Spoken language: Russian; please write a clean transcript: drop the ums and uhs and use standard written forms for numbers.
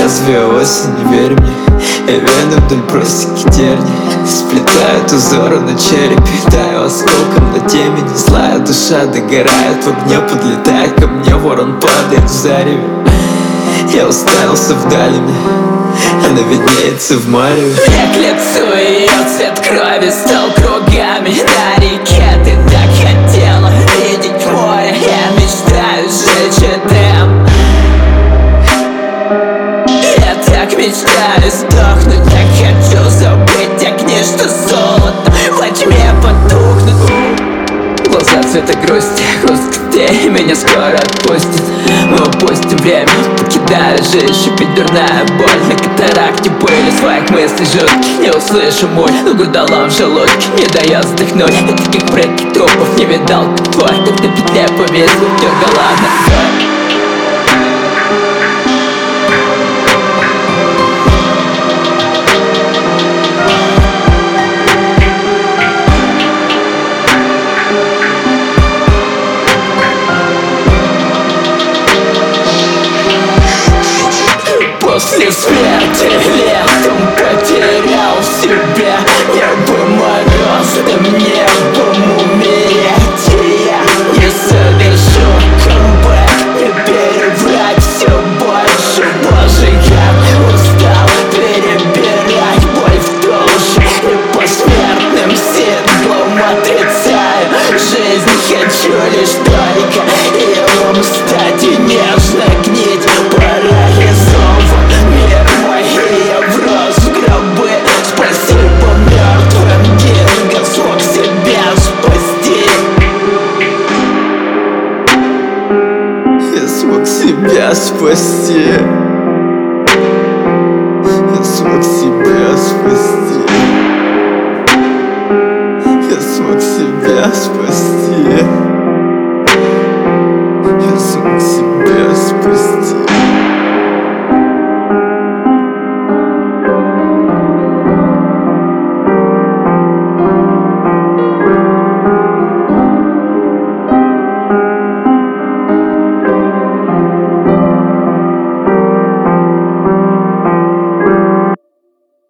лезвие осени, верь мне. Я вены вдоль просеки терни, сплетают узоры на черепе. Таю осколком на темени, злая душа догорает в огне, подлетает ко мне, ворон падает в зареве. Я уставился вдали мне, она виднеется в мареве. Я к лицу ее цвет крови стал кругами на реке. Ты так хотела видеть море, я мечтаю сжечь Эдем. Я так мечтаю сдохнуть, так хочу забыть огни, что золото во тьме потухнут. Глаза цвета грусти, грустки, меня скоро отпустит. Мы упустим время, покидая жизнь, шипит дурная боль. На катаракте пыли своих мыслей жутких, не услышу мой, но гудала в желудке, не дает вздохнуть. Я таких предков трупов не видал, как твой, как на петле повезло, дергала ногой. После смерти летом потерял себя. Небо мороз, да мне бы умереть. И я не совершу камбэк, не переврать все больше. Боже, я устал перебирать боль в душе и посмертным символом отрицаю жизнь. Хочу лишь только его стать и нежно гнить. Парализован мир мой, и я врос в гробы. Спасибо мертвым, Гинга смог себя спасти. Я смог себя спасти. Я смог себя спасти. Я смог себя спасти. Я смог себя